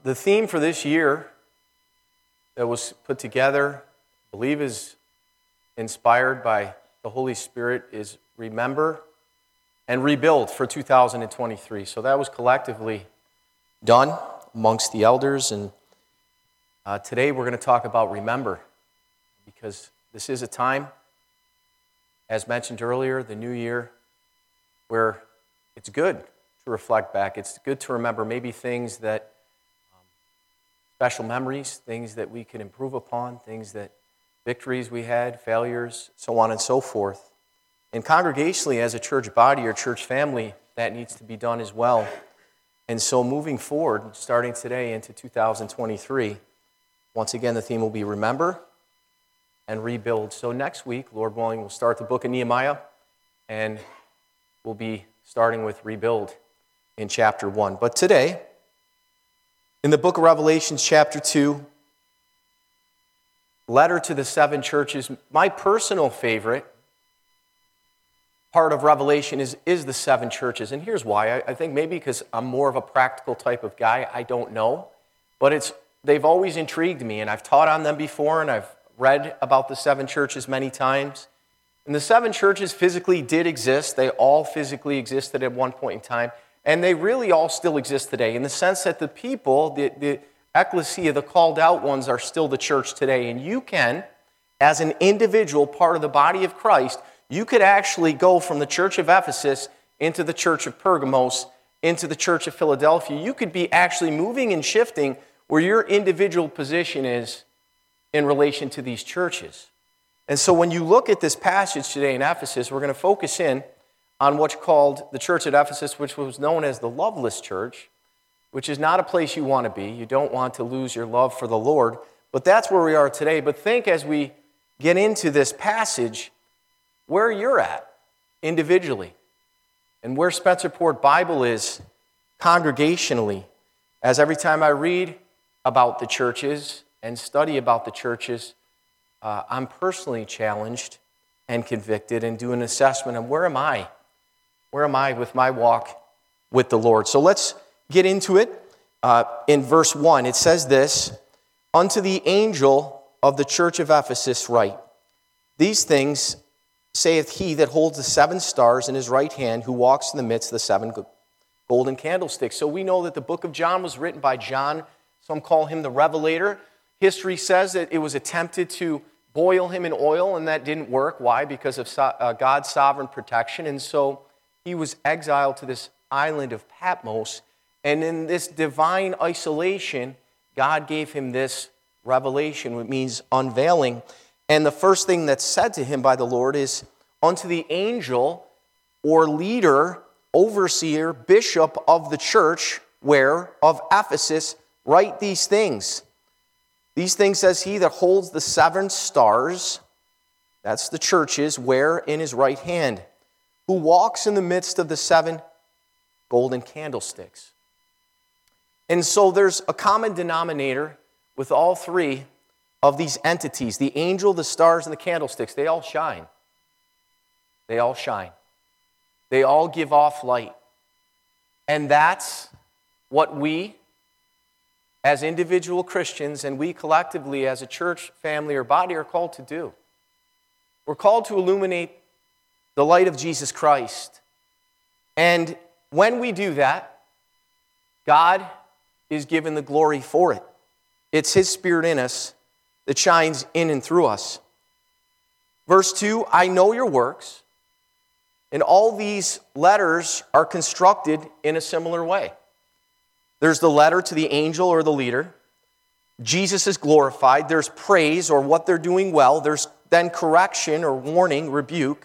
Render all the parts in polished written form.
The theme for this year that was put together, I believe is inspired by the Holy Spirit, is Remember and Rebuild for 2023. So that was collectively done amongst the elders, and today we're going to talk about Remember, because this is a time, as mentioned earlier, the new year, where it's good to reflect back. It's good to remember maybe things that special memories, things that we can improve upon, things that victories we had, failures, so on and so forth. And congregationally, as a church body or church family, that needs to be done as well. And so moving forward, starting today into 2023, once again, the theme will be Remember and Rebuild. So next week, Lord willing, we'll start the book of Nehemiah, and we'll be starting with Rebuild in chapter 1. But today, in the book of Revelation, chapter 2, letter to the 7 churches, my personal favorite part of Revelation is the 7 churches. And here's why. I think maybe because I'm more of a practical type of guy, I don't know. But they've always intrigued me, and I've taught on them before, and I've read about the 7 churches many times. And the 7 churches physically did exist. They all physically existed at one point in time. And they really all still exist today, in the sense that the people, the ecclesia, the called out ones, are still the church today. And you can, as an individual part of the body of Christ, you could actually go from the church of Ephesus into the church of Pergamos, into the church of Philadelphia. You could be actually moving and shifting where your individual position is in relation to these churches. And so when you look at this passage today in Ephesus, we're going to focus in on what's called the church at Ephesus, which was known as the loveless church, which is not a place you want to be. You don't want to lose your love for the Lord, but that's where we are today. But think, as we get into this passage, where you're at individually, and where Spencerport Bible is congregationally. As every time I read about the churches and study about the churches, I'm personally challenged and convicted and do an assessment of where am I? Where am I with my walk with the Lord? So let's get into it. In verse 1, it says this: "Unto the angel of the church of Ephesus write, These things saith he that holds the 7 stars in his right hand, who walks in the midst of the 7 golden candlesticks." So we know that the book of John was written by John. Some call him the Revelator. History says that it was attempted to boil him in oil, and that didn't work. Why? Because of God's sovereign protection. And so he was exiled to this island of Patmos. And in this divine isolation, God gave him this revelation, which means unveiling. And the first thing that's said to him by the Lord is, "Unto the angel," or leader, overseer, bishop of the church, where? Of Ephesus, write these things. These things says he that holds the 7 stars, that's the churches, where? In his right hand, who walks in the midst of the 7 golden candlesticks. And so there's a common denominator with all 3 of these entities: the angel, the stars, and the candlesticks. They all shine. They all shine. They all give off light. And that's what we, as individual Christians, and we collectively as a church, family, or body, are called to do. We're called to illuminate the light of Jesus Christ. And when we do that, God is given the glory for it. It's His Spirit in us that shines in and through us. Verse 2, "I know your works." And all these letters are constructed in a similar way. There's the letter to the angel or the leader. Jesus is glorified. There's praise, or what they're doing well. There's then correction or warning, rebuke.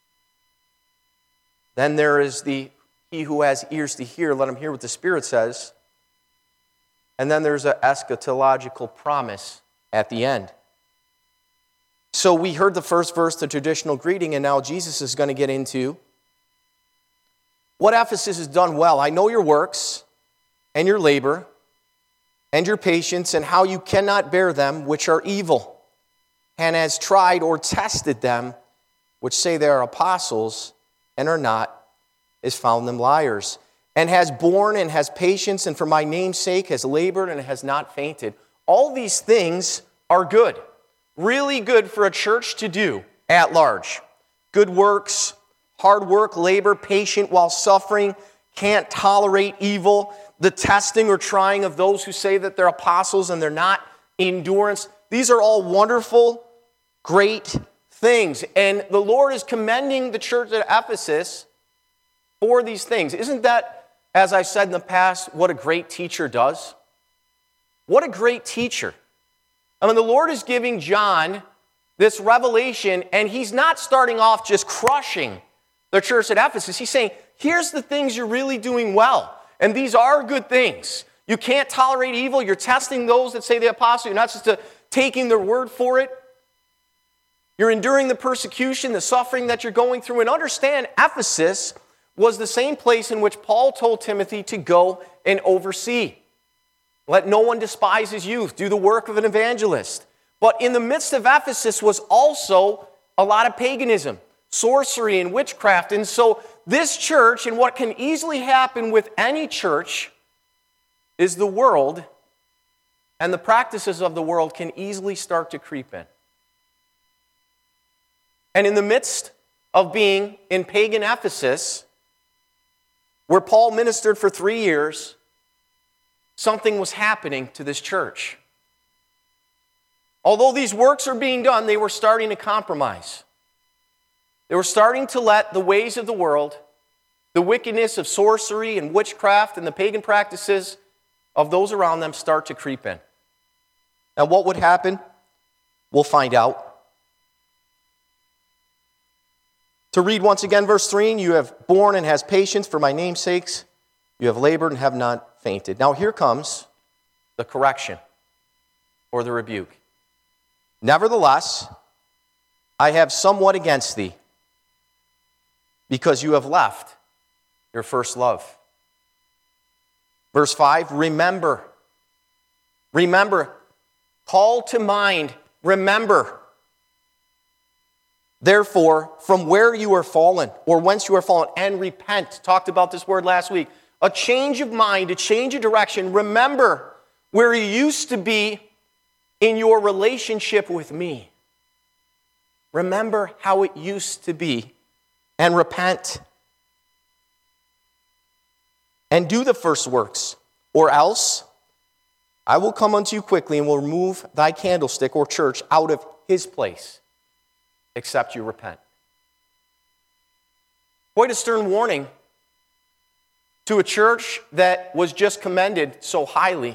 Then there is he who has ears to hear, let him hear what the Spirit says. And then there's an eschatological promise at the end. So we heard the first verse, the traditional greeting, and now Jesus is going to get into what Ephesus has done well. "I know your works and your labor and your patience, and how you cannot bear them which are evil, and has tried or tested them which say they are apostles and are not, has found them liars, and has borne and has patience, and for my name's sake has labored and has not fainted. All these things are good, really good for a church to do at large. Good works, hard work, labor, patient while suffering, can't tolerate evil, the testing or trying of those who say that they're apostles and they're not, endurance. These are all wonderful, great things. And the Lord is commending the church at Ephesus for these things. Isn't that, as I said in the past, what a great teacher does? What a great teacher. I mean, the Lord is giving John this revelation, and he's not starting off just crushing the church at Ephesus. He's saying, here's the things you're really doing well, and these are good things. You can't tolerate evil. You're testing those that say the apostle. You're not just taking their word for it. You're enduring the persecution, the suffering that you're going through. And understand, Ephesus was the same place in which Paul told Timothy to go and oversee. Let no one despise his youth. Do the work of an evangelist. But in the midst of Ephesus was also a lot of paganism, sorcery and witchcraft. And so this church, and what can easily happen with any church, is the world and the practices of the world can easily start to creep in. And in the midst of being in pagan Ephesus, where Paul ministered for 3 years, something was happening to this church. Although these works are being done, they were starting to compromise. They were starting to let the ways of the world, the wickedness of sorcery and witchcraft and the pagan practices of those around them start to creep in. Now, what would happen? We'll find out. To read once again verse 3, you have borne and has patience for my name's sakes. You have labored and have not fainted. Now here comes the correction or the rebuke. Nevertheless, I have somewhat against thee, because you have left your first love. Verse 5, remember. Remember. Call to mind. Remember. Therefore, from where you are fallen, or whence you are fallen, and repent. Talked about this word last week. A change of mind, a change of direction. Remember where you used to be in your relationship with me. Remember how it used to be, and repent. And do the first works, or else I will come unto you quickly and will remove thy candlestick, or church, out of his place, except you repent. Quite a stern warning to a church that was just commended so highly.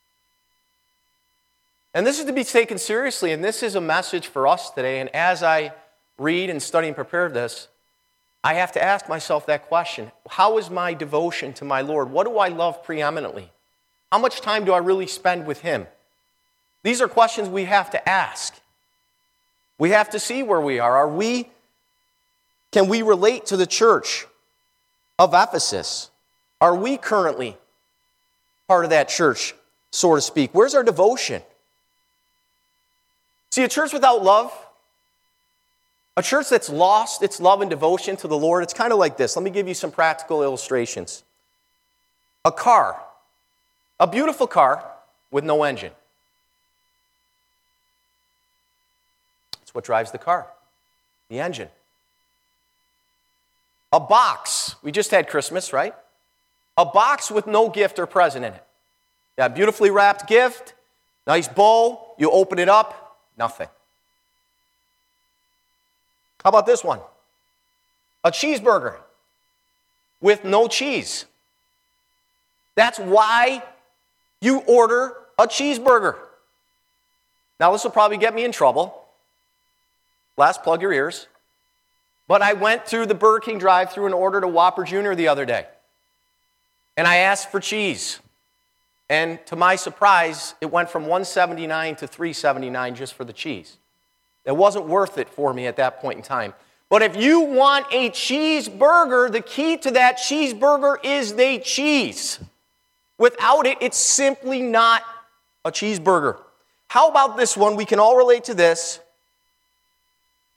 And this is to be taken seriously, and this is a message for us today. And as I read and study and prepare this, I have to ask myself that question. How is my devotion to my Lord? What do I love preeminently? How much time do I really spend with Him? These are questions we have to ask. We have to see where we are. Can we relate to the church of Ephesus? Are we currently part of that church, so to speak? Where's our devotion? See, a church without love, a church that's lost its love and devotion to the Lord, it's kind of like this. Let me give you some practical illustrations. A car, a beautiful car with no engine. That's what drives the car, the engine. A box, we just had Christmas, right? A box with no gift or present in it. Yeah, beautifully wrapped gift, nice bow, you open it up, nothing. How about this one? A cheeseburger with no cheese. That's why you order a cheeseburger. Now, this will probably get me in trouble. Last, plug your ears. But I went through the Burger King drive-thru and ordered a Whopper Jr. the other day. And I asked for cheese. And to my surprise, it went from $1.79 to $3.79 just for the cheese. It wasn't worth it for me at that point in time. But if you want a cheeseburger, the key to that cheeseburger is the cheese. Without it, it's simply not a cheeseburger. How about this one? We can all relate to this.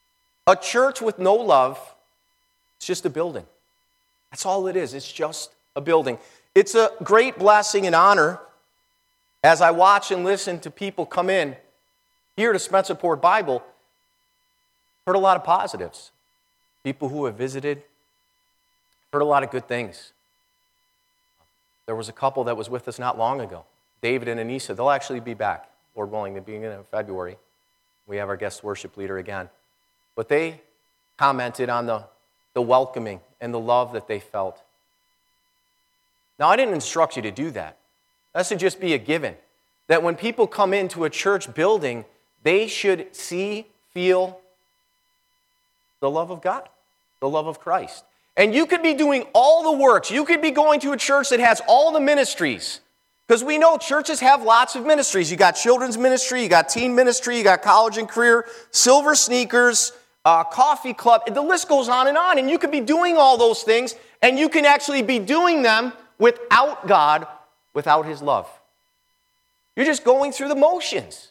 A church with no love, it's just a building. That's all it is. It's just a building. It's a great blessing and honor as I watch and listen to people come in here to Spencerport Bible. Heard a lot of positives. People who have visited, heard a lot of good things. There was a couple that was with us not long ago, David and Anissa. They'll actually be back, Lord willing, the beginning of February. We have our guest worship leader again. But they commented on the welcoming and the love that they felt. Now, I didn't instruct you to do that. That should just be a given. That when people come into a church building, they should see, feel the love of God, the love of Christ. And you could be doing all the works. You could be going to a church that has all the ministries. Because we know churches have lots of ministries. You got children's ministry, you got teen ministry, you got college and career, silver sneakers, coffee club. The list goes on. And you could be doing all those things, and you can actually be doing them without God, without His love. You're just going through the motions.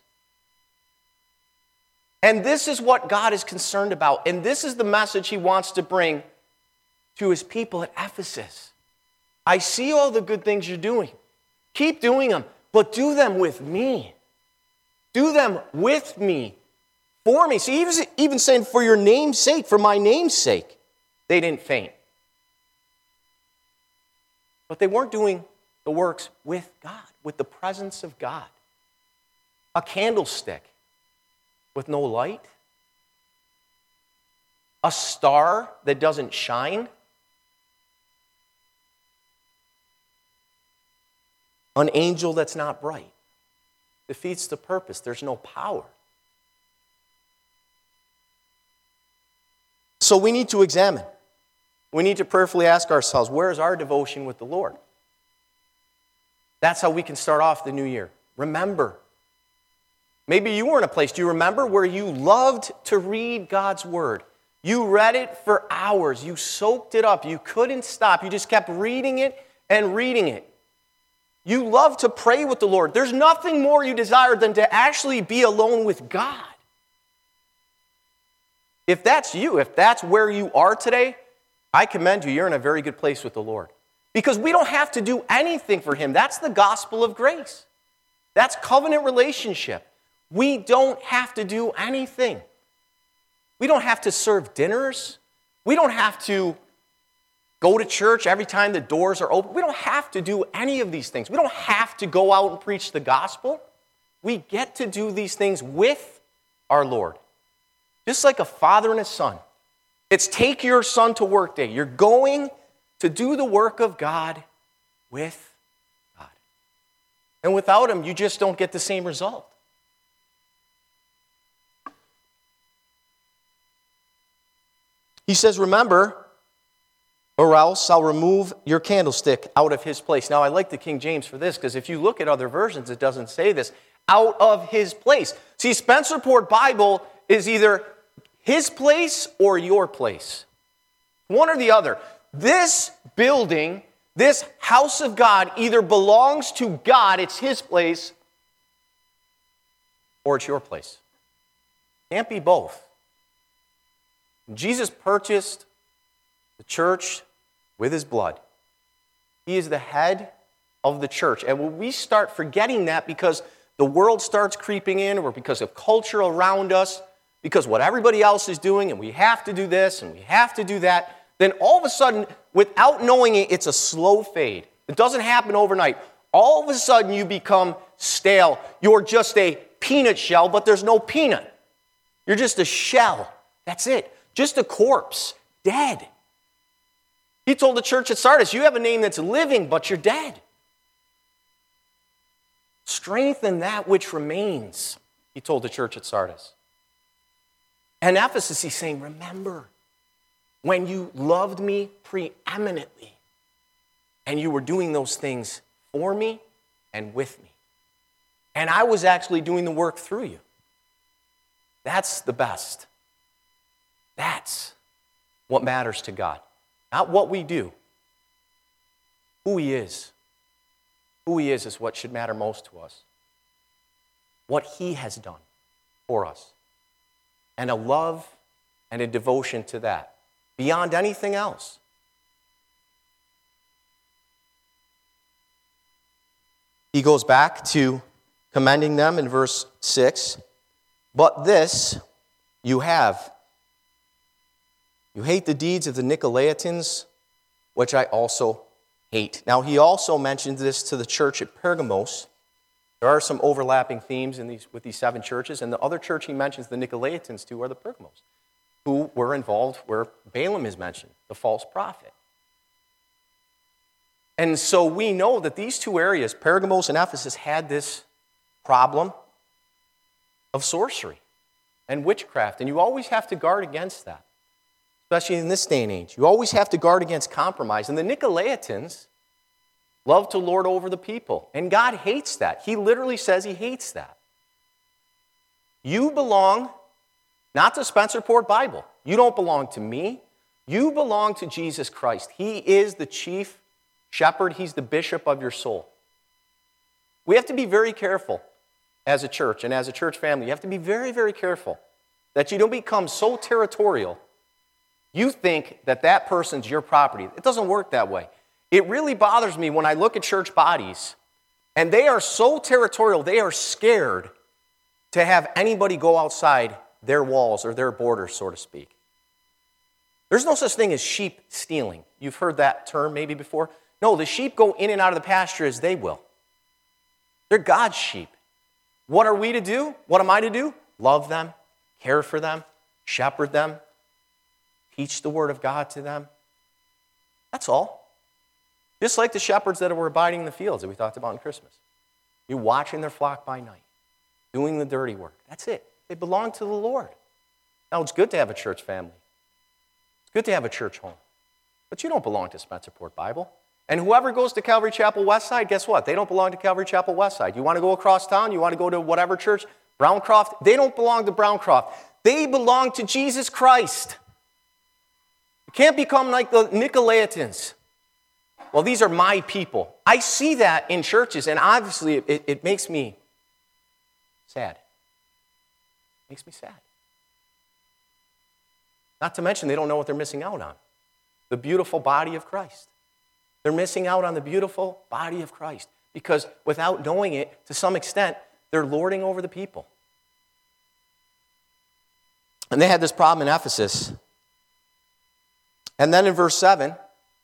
And this is what God is concerned about. And this is the message He wants to bring to His people at Ephesus. I see all the good things you're doing. Keep doing them, but do them with me. Do them with me, for me. See, He was even saying, for your name's sake, for my name's sake, they didn't faint. But they weren't doing the works with God, with the presence of God. A candlestick with no light. A star that doesn't shine. An angel that's not bright. Defeats the purpose. There's no power. So we need to examine. We need to prayerfully ask ourselves, where is our devotion with the Lord? That's how we can start off the new year. Remember. Maybe you were in a place, do you remember, where you loved to read God's Word? You read it for hours. You soaked it up. You couldn't stop. You just kept reading it and reading it. You love to pray with the Lord. There's nothing more you desire than to actually be alone with God. If that's you, if that's where you are today, I commend you. You're in a very good place with the Lord. Because we don't have to do anything for Him. That's the gospel of grace. That's covenant relationship. We don't have to do anything. We don't have to serve dinners. We don't have to go to church every time the doors are open. We don't have to do any of these things. We don't have to go out and preach the gospel. We get to do these things with our Lord. Just like a father and a son. It's take your son to work day. You're going to do the work of God with God. And without Him, you just don't get the same result. He says, remember, or else I'll remove your candlestick out of his place. Now, I like the King James for this, because if you look at other versions, it doesn't say this. Out of his place. See, Spencerport Bible is either his place or your place. One or the other. This building, this house of God, either belongs to God, it's His place, or it's your place. Can't be both. Jesus purchased the church with His blood. He is the head of the church. And when we start forgetting that because the world starts creeping in, or because of culture around us, because what everybody else is doing, and we have to do this, and we have to do that, then all of a sudden, without knowing it, it's a slow fade. It doesn't happen overnight. All of a sudden, you become stale. You're just a peanut shell, but there's no peanut. You're just a shell. That's it. Just a corpse. Dead. He told the church at Sardis, you have a name that's living, but you're dead. Strengthen that which remains, he told the church at Sardis. And Ephesus, he's saying, remember, when you loved me preeminently, and you were doing those things for me and with me. And I was actually doing the work through you. That's the best. That's what matters to God. Not what we do. Who He is. Who He is what should matter most to us. What He has done for us. And a love and a devotion to that. Beyond anything else. he goes back to commending them in verse 6. But this you have. You hate the deeds of the Nicolaitans, which I also hate. Now, he also mentions this to the church at Pergamos. There are some overlapping themes with these 7 churches, and the other church he mentions the Nicolaitans to are the Pergamos, who were involved where Balaam is mentioned, the false prophet. And so we know that these 2 areas, Pergamos and Ephesus, had this problem of sorcery and witchcraft, and you always have to guard against that. Especially in this day and age. You always have to guard against compromise. And the Nicolaitans love to lord over the people. And God hates that. He literally says he hates that. You belong not to Spencerport Bible. You don't belong to me. You belong to Jesus Christ. He is the chief shepherd. He's the bishop of your soul. We have to be very careful as a church and as a church family. You have to be very, very careful that you don't become so territorial. You think that that person's your property. It doesn't work that way. It really bothers me when I look at church bodies, and they are so territorial, they are scared to have anybody go outside their walls or their borders, so to speak. There's no such thing as sheep stealing. You've heard that term maybe before. No, the sheep go in and out of the pasture as they will. They're God's sheep. What are we to do? What am I to do? Love them, care for them, shepherd them, teach the word of God to them. That's all. Just like the shepherds that were abiding in the fields that we talked about in Christmas. You're watching their flock by night, doing the dirty work. That's it. They belong to the Lord. Now, it's good to have a church family. It's good to have a church home. But you don't belong to Spencerport Bible. And whoever goes to Calvary Chapel Westside, guess what? They don't belong to Calvary Chapel Westside. You want to go across town? You want to go to whatever church? Browncroft? They don't belong to Browncroft. They belong to Jesus Christ. Can't become like the Nicolaitans. Well, these are my people. I see that in churches, and obviously it makes me sad. It makes me sad. Not to mention they don't know what they're missing out on. The beautiful body of Christ. They're missing out on the beautiful body of Christ because without knowing it, to some extent, they're lording over the people. And they had this problem in Ephesus. And then in verse 7,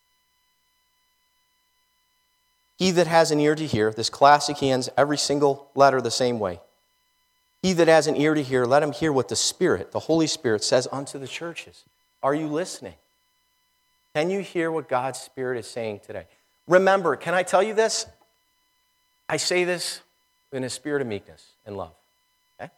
he that has an ear to hear, this classic, he ends every single letter the same way. He that has an ear to hear, let him hear what the Spirit, the Holy Spirit, says unto the churches. Are you listening? Can you hear what God's Spirit is saying today? Remember, can I tell you this? I say this in a spirit of meekness and love. Okay?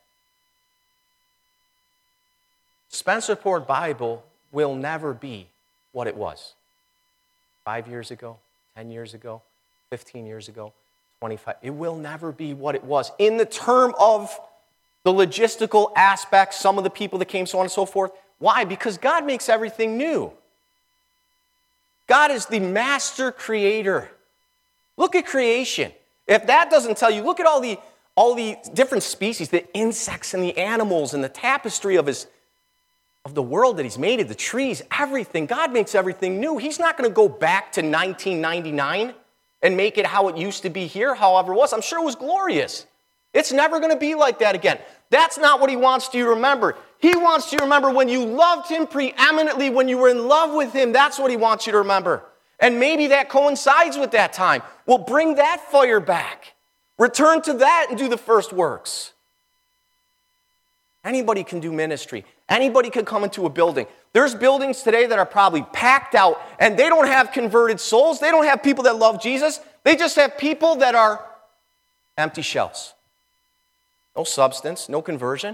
Spencerport Bible will never be what it was 5 years ago, 10 years ago, 15 years ago, 25. It will never be what it was. In the term of the logistical aspects, some of the people that came, so on and so forth. Why? Because God makes everything new. God is the master creator. Look at creation. If that doesn't tell you, look at all the different species, the insects and the animals and the tapestry of the world that he's made, of the trees, everything. God makes everything new. He's not going to go back to 1999 and make it how it used to be here, however it was. I'm sure it was glorious. It's never going to be like that again. That's not what he wants you to remember. He wants you to remember when you loved him preeminently, when you were in love with him. That's what he wants you to remember. And maybe that coincides with that time. Well, bring that fire back. Return to that and do the first works. Anybody can do ministry. Anybody can come into a building. There's buildings today that are probably packed out, and they don't have converted souls. They don't have people that love Jesus. They just have people that are empty shells. No substance, no conversion.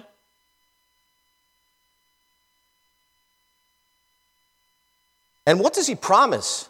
And what does he promise?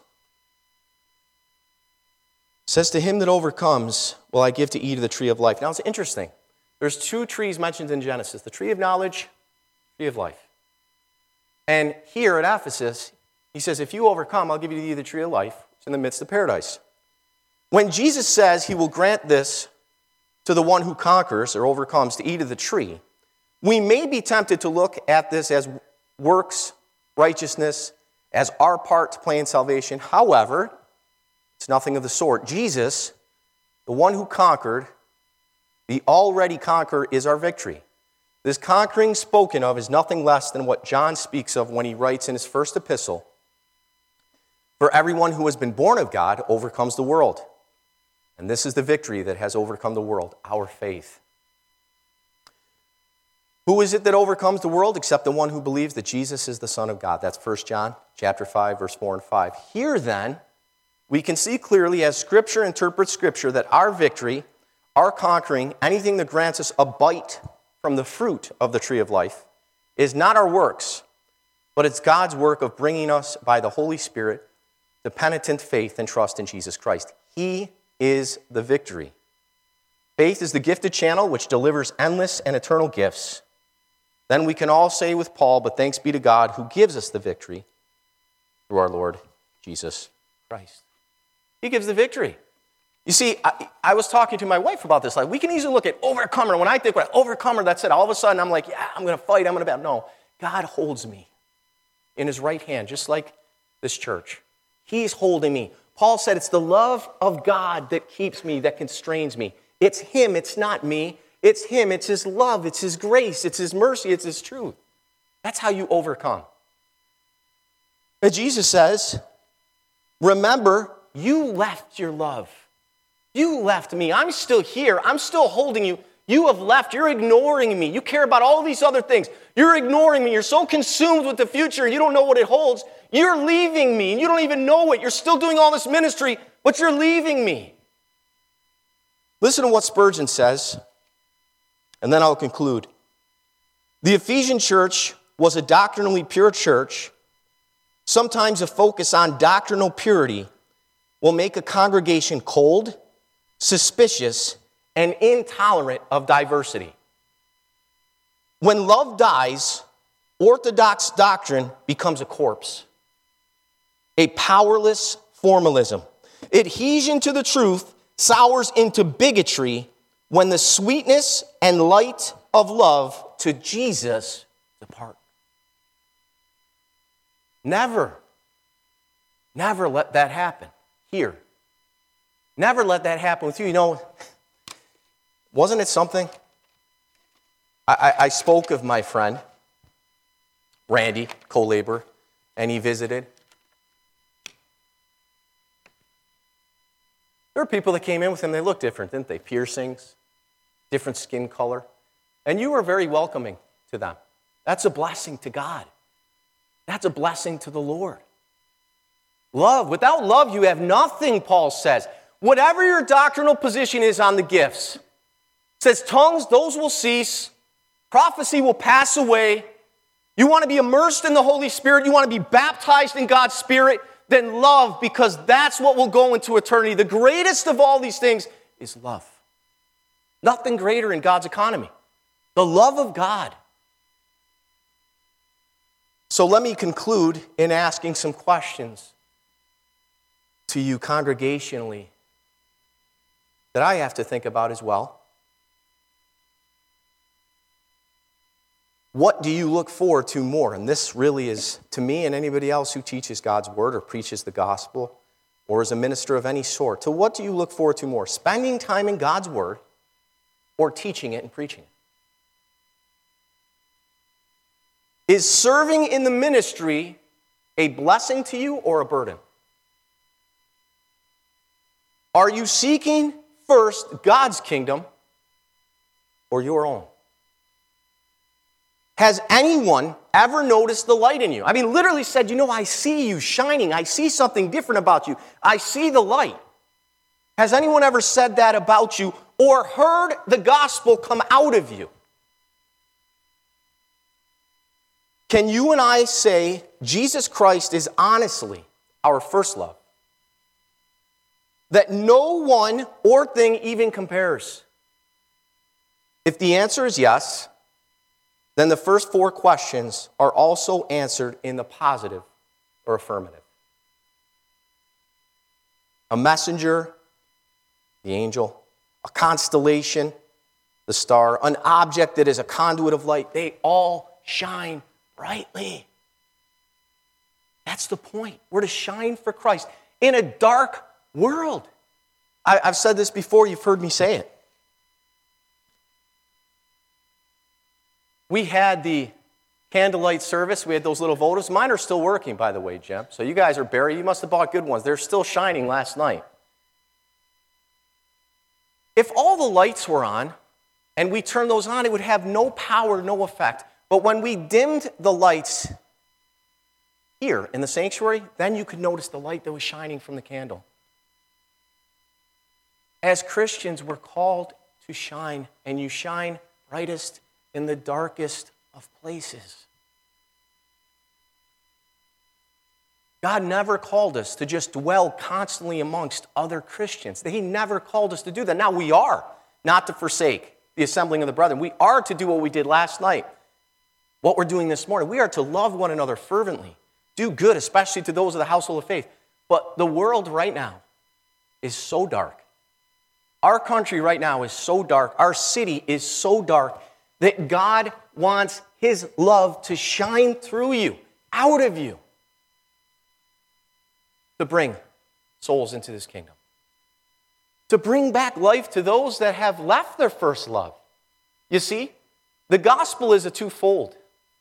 It says, to him that overcomes will I give to eat of the tree of life. Now it's interesting. There's two trees mentioned in Genesis, the tree of knowledge, tree of life. And here at Ephesus, he says, if you overcome, I'll give you the tree of life. It's in the midst of paradise. When Jesus says he will grant this to the one who conquers or overcomes to eat of the tree, we may be tempted to look at this as works, righteousness, as our part to play in salvation. However, it's nothing of the sort. Jesus the one who conquered, the already conqueror is our victory. This conquering spoken of is nothing less than what John speaks of when he writes in his first epistle, "For everyone who has been born of God overcomes the world." And this is the victory that has overcome the world, our faith. Who is it that overcomes the world except the one who believes that Jesus is the Son of God? That's 1 John chapter 5, verse 4 and 5. Here then, we can see clearly as Scripture interprets Scripture that our victory, our conquering, anything that grants us a bite from the fruit of the tree of life, is not our works, but it's God's work of bringing us by the Holy Spirit to penitent faith and trust in Jesus Christ. He is the victory. Faith is the gifted channel which delivers endless and eternal gifts. Then we can all say with Paul, "But thanks be to God who gives us the victory through our Lord Jesus Christ." He gives the victory. You see, I was talking to my wife about this. Like, we can easily look at overcomer. When I think about overcomer, that's it. All of a sudden, I'm like, yeah, I'm going to fight. I'm going to battle. No, God holds me in his right hand, just like this church. He's holding me. Paul said it's the love of God that keeps me, that constrains me. It's him. It's not me. It's him. It's his love. It's his grace. It's his mercy. It's his truth. That's how you overcome. But Jesus says, remember, you left your love. You left me. I'm still here. I'm still holding you. You have left. You're ignoring me. You care about all these other things. You're ignoring me. You're so consumed with the future, you don't know what it holds. You're leaving me, and you don't even know it. You're still doing all this ministry, but you're leaving me. Listen to what Spurgeon says, and then I'll conclude. The Ephesian church was a doctrinally pure church. Sometimes a focus on doctrinal purity will make a congregation cold, suspicious, and intolerant of diversity. When love dies, orthodox doctrine becomes a corpse, a powerless formalism. Adhesion to the truth sours into bigotry when the sweetness and light of love to Jesus depart. Never let that happen here. Never let that happen with you. You know, wasn't it something? I spoke of my friend, Randy, co-laborer, and he visited. There were people that came in with him, they looked different, didn't they? Piercings, different skin color. And you were very welcoming to them. That's a blessing to God. That's a blessing to the Lord. Love. Without love, you have nothing, Paul says. Whatever your doctrinal position is on the gifts, it says tongues, those will cease. Prophecy will pass away. You want to be immersed in the Holy Spirit. You want to be baptized in God's Spirit. Then love, because that's what will go into eternity. The greatest of all these things is love. Nothing greater in God's economy. The love of God. So let me conclude in asking some questions to you congregationally that I have to think about as well. What do you look forward to more? And this really is, to me and anybody else who teaches God's word or preaches the gospel or is a minister of any sort, to what do you look forward to more? Spending time in God's word or teaching it and preaching it? Is serving in the ministry a blessing to you or a burden? Are you seeking first God's kingdom or your own? Has anyone ever noticed the light in you? I mean, literally said, I see you shining. I see something different about you. I see the light. Has anyone ever said that about you or heard the gospel come out of you? Can you and I say Jesus Christ is honestly our first love? That no one or thing even compares? If the answer is yes, then the first four questions are also answered in the positive or affirmative. A messenger, the angel, a constellation, the star, an object that is a conduit of light, they all shine brightly. That's the point. We're to shine for Christ in a dark world. I've said this before, you've heard me say it. We had the candlelight service. We had those little votives. Mine are still working, by the way, Jim. So you guys are buried. You must have bought good ones. They're still shining last night. If all the lights were on and we turned those on, it would have no power, no effect. But when we dimmed the lights here in the sanctuary, then you could notice the light that was shining from the candle. As Christians, we're called to shine, and you shine brightest in the darkest of places. God never called us to just dwell constantly amongst other Christians. He never called us to do that. Now we are not to forsake the assembling of the brethren. We are to do what we did last night, what we're doing this morning. We are to love one another fervently, do good, especially to those of the household of faith. But the world right now is so dark. Our country right now is so dark. Our city is so dark that God wants His love to shine through you, out of you, to bring souls into this kingdom, to bring back life to those that have left their first love. You see, the gospel is a twofold.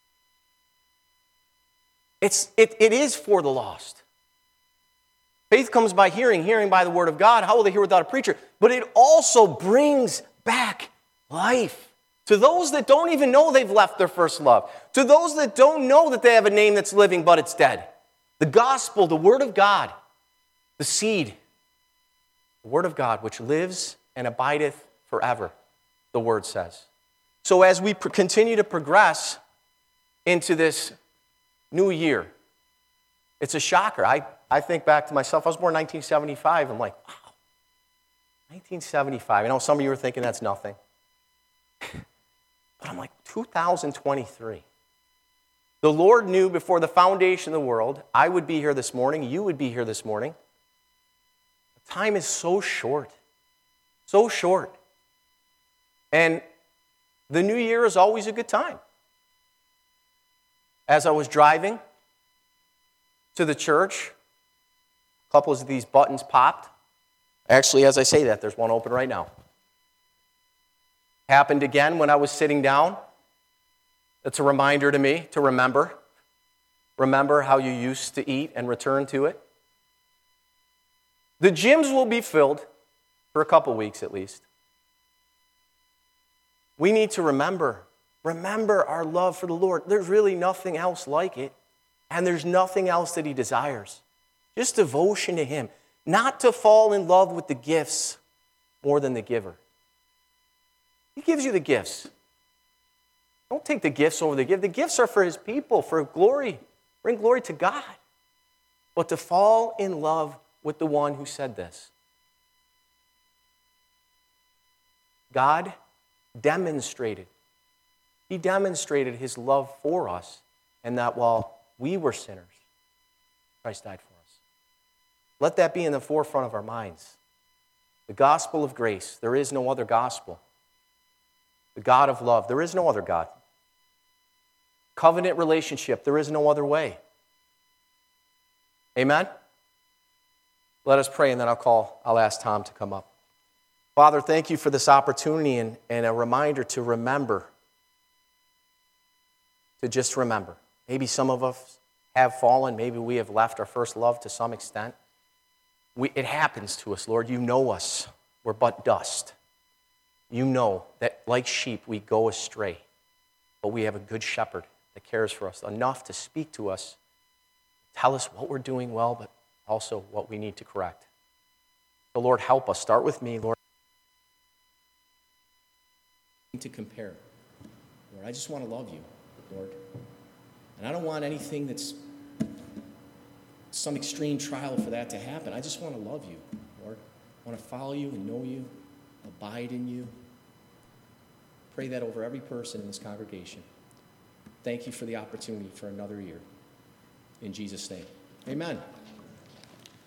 It is for the lost. Faith comes by hearing, hearing by the word of God. How will they hear without a preacher? But it also brings back life to those that don't even know they've left their first love, to those that don't know that they have a name that's living but it's dead. The gospel, the word of God, the seed, the word of God, which lives and abideth forever, the word says. So as we continue to progress into this new year, it's a shocker. I think back to myself. I was born in 1975. I'm like, wow, 1975. I know some of you are thinking that's nothing. But I'm like, 2023. The Lord knew before the foundation of the world, I would be here this morning, you would be here this morning. The time is so short. So short. And the new year is always a good time. As I was driving to the church, a couple of these buttons popped. Actually, as I say that, there's one open right now. Happened again when I was sitting down. It's a reminder to me to remember. Remember how you used to eat and return to it. The gyms will be filled for a couple weeks at least. We need to remember our love for the Lord. There's really nothing else like it, and there's nothing else that He desires. Just devotion to Him, not to fall in love with the gifts more than the giver. He gives you the gifts. Don't take the gifts over the gift. The gifts are for His people, for glory. Bring glory to God. But to fall in love with the one who said this. God demonstrated. He demonstrated His love for us, and that while we were sinners, Christ died for us. Let that be in the forefront of our minds. The gospel of grace. There is no other gospel. The God of love. There is no other God. Covenant relationship. There is no other way. Amen? Let us pray, and then I'll ask Tom to come up. Father, thank you for this opportunity and a reminder to remember. To just remember. Maybe some of us have fallen. Maybe we have left our first love to some extent. It happens to us, Lord. You know us. We're but dust. You know that like sheep we go astray, but we have a good shepherd that cares for us enough to speak to us, tell us what we're doing well, but also what we need to correct. So Lord, help us. Start with me, Lord. To compare. Lord, I just want to love you, Lord. And I don't want anything that's some extreme trial for that to happen. I just want to love you, Lord. I want to follow you and know you. Abide in you. Pray that over every person in this congregation. Thank you for the opportunity for another year. In Jesus' name, amen.